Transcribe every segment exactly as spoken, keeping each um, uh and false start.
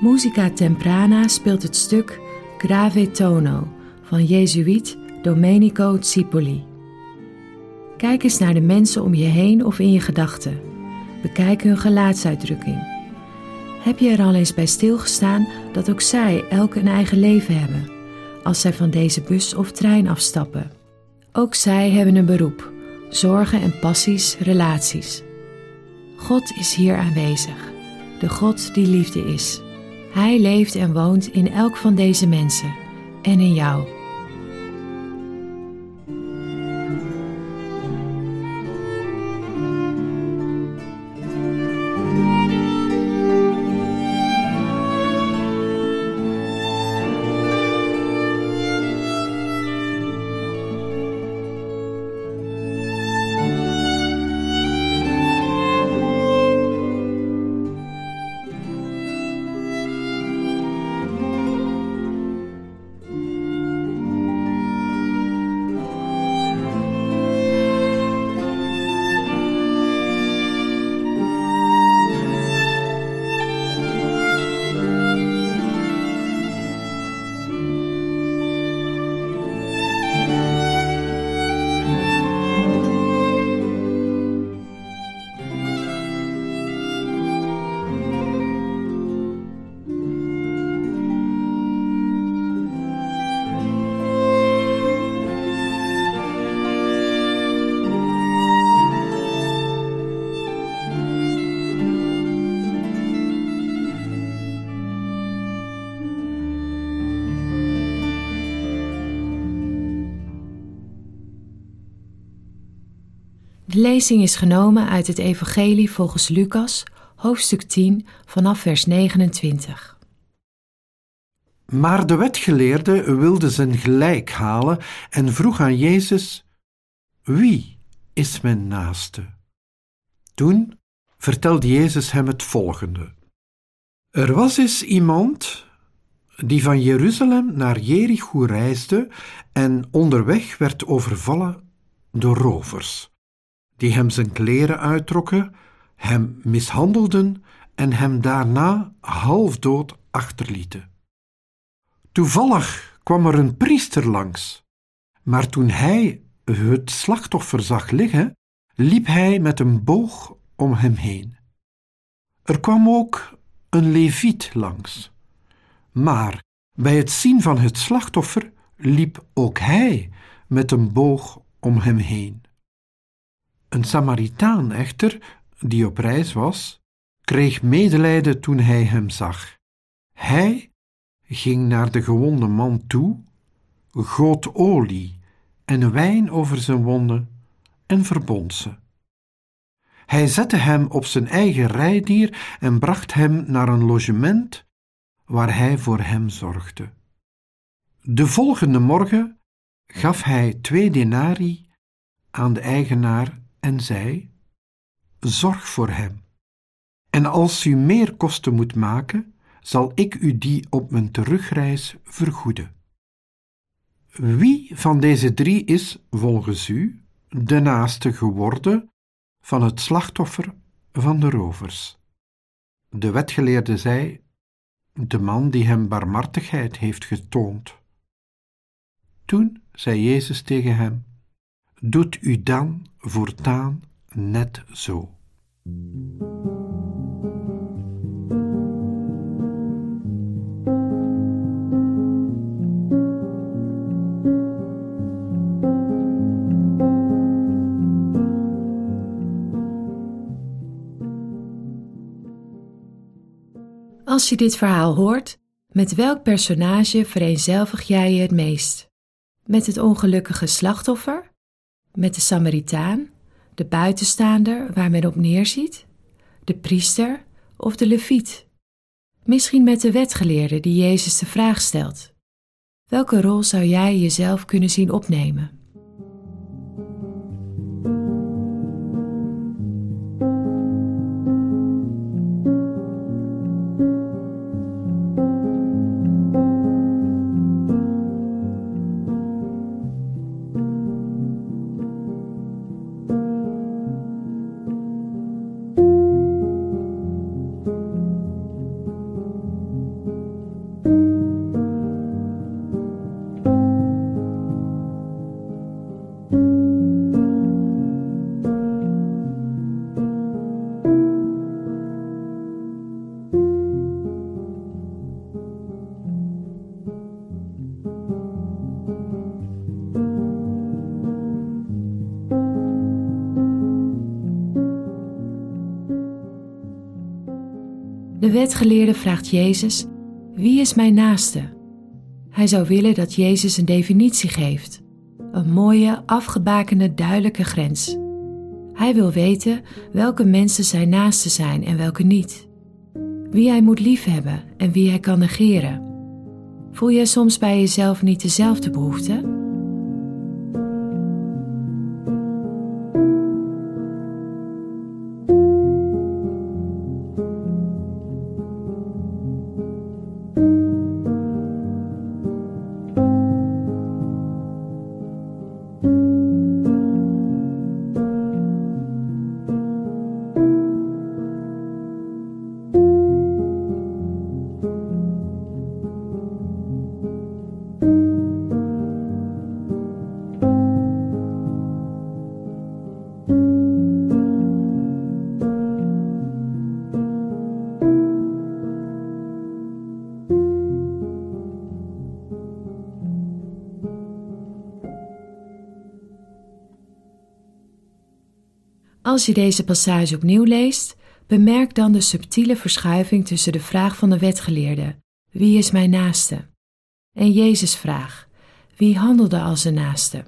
Musica Temprana speelt het stuk Grave Tono van Jezuïet Domenico Zipoli. Kijk eens naar de mensen om je heen of in je gedachten. Bekijk hun gelaatsuitdrukking. Heb je er al eens bij stilgestaan dat ook zij elk een eigen leven hebben, als zij van deze bus of trein afstappen? Ook zij hebben een beroep, zorgen en passies, relaties. God is hier aanwezig, de God die liefde is. Hij leeft en woont in elk van deze mensen en in jou. De lezing is genomen uit het Evangelie volgens Lucas, hoofdstuk tien, vanaf vers negenentwintig. Maar de wetgeleerde wilde zijn gelijk halen en vroeg aan Jezus: wie is mijn naaste? Toen vertelde Jezus hem het volgende. Er was eens iemand die van Jeruzalem naar Jericho reisde en onderweg werd overvallen door rovers, die hem zijn kleren uittrokken, hem mishandelden en hem daarna halfdood achterlieten. Toevallig kwam er een priester langs, maar toen hij het slachtoffer zag liggen, liep hij met een boog om hem heen. Er kwam ook een leviet langs, maar bij het zien van het slachtoffer liep ook hij met een boog om hem heen. Een Samaritaan echter, die op reis was, kreeg medelijden toen hij hem zag. Hij ging naar de gewonde man toe, goot olie en wijn over zijn wonden en verbond ze. Hij zette hem op zijn eigen rijdier en bracht hem naar een logement waar hij voor hem zorgde. De volgende morgen gaf hij twee denarii aan de eigenaar en zei: zorg voor hem. En als u meer kosten moet maken, zal ik u die op mijn terugreis vergoeden. Wie van deze drie is, volgens u, de naaste geworden van het slachtoffer van de rovers? De wetgeleerde zei: de man die hem barmhartigheid heeft getoond. Toen zei Jezus tegen hem: doet u dan voortaan net zo. Als je dit verhaal hoort, met welk personage vereenzelvig jij je het meest? Met het ongelukkige slachtoffer? Met de Samaritaan, de buitenstaander waar men op neerziet, de priester of de leviet? Misschien met de wetgeleerde die Jezus de vraag stelt. Welke rol zou jij jezelf kunnen zien opnemen? De wetgeleerde vraagt Jezus: wie is mijn naaste? Hij zou willen dat Jezus een definitie geeft. Een mooie, afgebakende, duidelijke grens. Hij wil weten welke mensen zijn naaste zijn en welke niet. Wie hij moet liefhebben en wie hij kan negeren. Voel jij soms bij jezelf niet dezelfde behoefte? Als je deze passage opnieuw leest, bemerk dan de subtiele verschuiving tussen de vraag van de wetgeleerde: wie is mijn naaste? En Jezus' vraag: wie handelde als een naaste?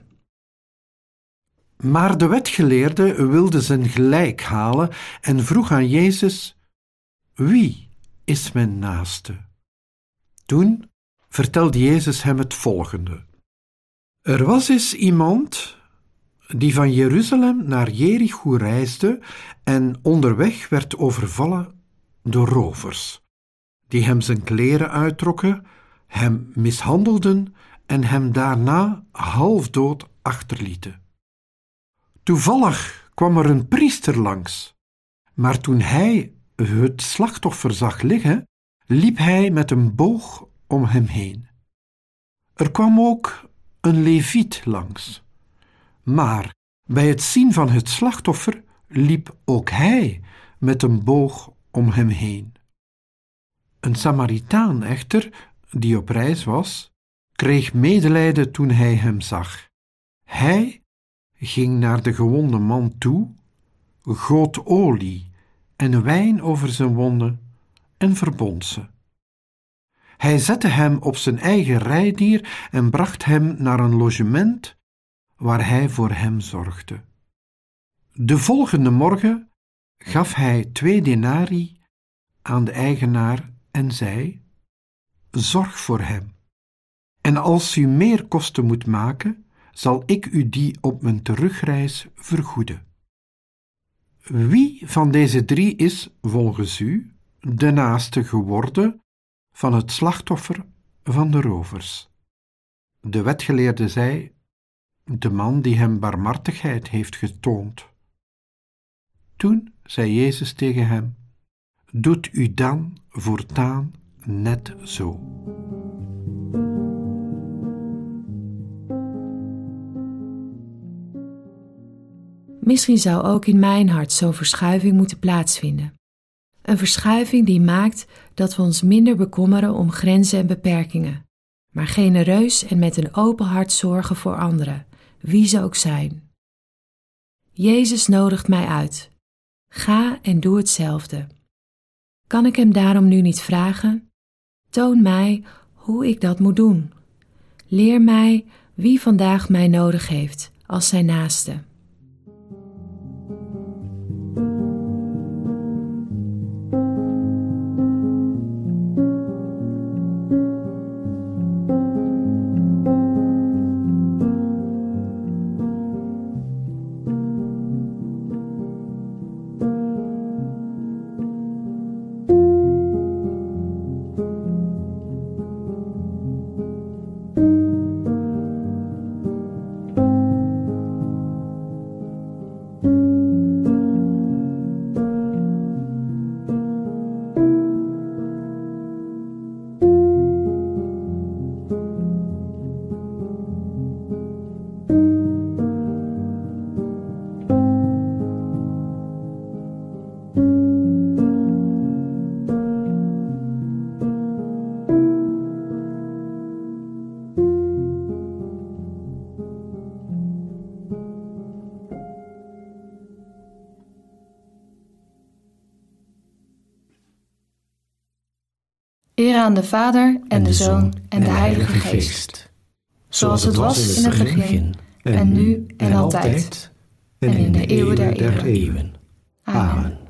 Maar de wetgeleerde wilde zijn gelijk halen en vroeg aan Jezus: wie is mijn naaste? Toen vertelde Jezus hem het volgende. Er was eens iemand die van Jeruzalem naar Jericho reisde en onderweg werd overvallen door rovers, die hem zijn kleren uittrokken, hem mishandelden en hem daarna halfdood achterlieten. Toevallig kwam er een priester langs, maar toen hij het slachtoffer zag liggen, liep hij met een boog om hem heen. Er kwam ook een leviet langs, maar bij het zien van het slachtoffer liep ook hij met een boog om hem heen. Een Samaritaan echter, die op reis was, kreeg medelijden toen hij hem zag. Hij ging naar de gewonde man toe, goot olie en wijn over zijn wonden en verbond ze. Hij zette hem op zijn eigen rijdier en bracht hem naar een logement waar hij voor hem zorgde. De volgende morgen gaf hij twee denarii aan de eigenaar en zei: zorg voor hem. En als u meer kosten moet maken, zal ik u die op mijn terugreis vergoeden. Wie van deze drie is, volgens u, de naaste geworden van het slachtoffer van de rovers? De wetgeleerde zei: de man die hem barmhartigheid heeft getoond. Toen zei Jezus tegen hem: doet u dan voortaan net zo. Misschien zou ook in mijn hart zo'n verschuiving moeten plaatsvinden. Een verschuiving die maakt dat we ons minder bekommeren om grenzen en beperkingen, maar genereus en met een open hart zorgen voor anderen, wie ze ook zijn. Jezus nodigt mij uit. Ga en doe hetzelfde. Kan ik hem daarom nu niet vragen? Toon mij hoe ik dat moet doen. Leer mij wie vandaag mij nodig heeft als zijn naaste. Eer aan de Vader en de Zoon en de Heilige Geest. Zoals het was in het begin, en nu en altijd, en in de eeuwen der eeuwen. Amen.